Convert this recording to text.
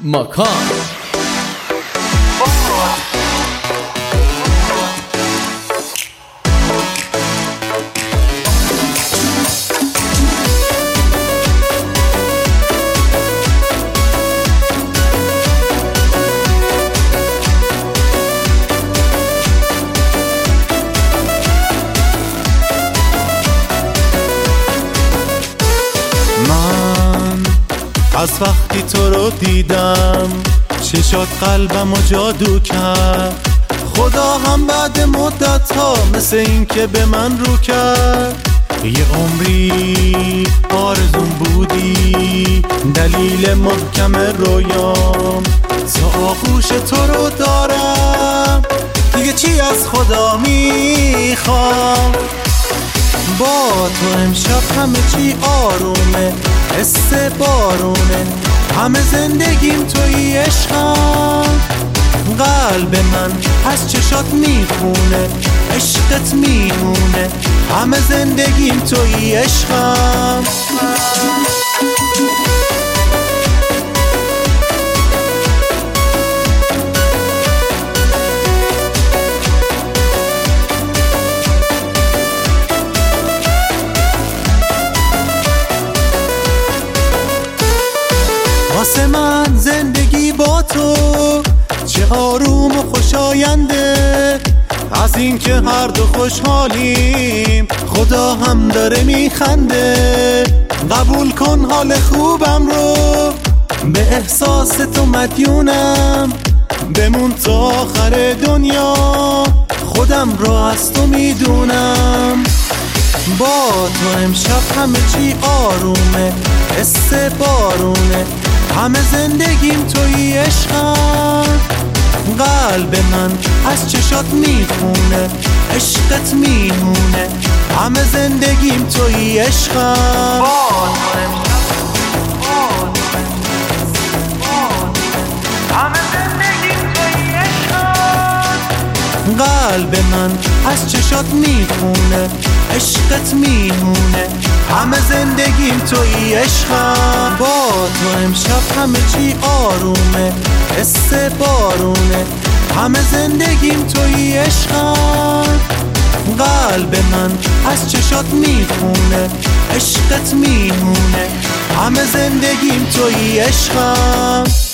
ماکان. از وقتی تو رو دیدم چشات قلبم و جادو کرد. خدا هم بعد مدت ها مثل این که به من رو کرد. یه عمری آرزون بودی، دلیل محکم رویام. تا آغوش تو رو دارم، دیگه چی از خدا میخوام؟ با تو امشب همه چی آرومه، حس بارونه، همه زندگیم توی عشقم. قلب من از چشات میخونه، عشقت میمونه، همه زندگیم توی عشقم. واسه من زندگی با تو چه آروم و خوشاینده. از این که هر دو خوشحالیم، خدا هم داره میخنده. قبول کن حال خوبم رو، به احساس تو مدیونم. بمون تا آخر دنیا، خودم رو از تو میدونم. با تو امشب همه چی آرومه، حس بارونه، همه زندگیم توی عشقم. قلب من از چشات میخونه، عشقت میمونه، همه زندگیم توی عشقم. قلب من از چشات میخونه، عشقت میمونه، همه زندگیم توی عشقم. با تو امشب همه چی آرومه، حس بارونه، همه زندگیم توی عشقم. قلب من از چشات میخونه، عشقت میمونه، همه زندگیم توی عشقم.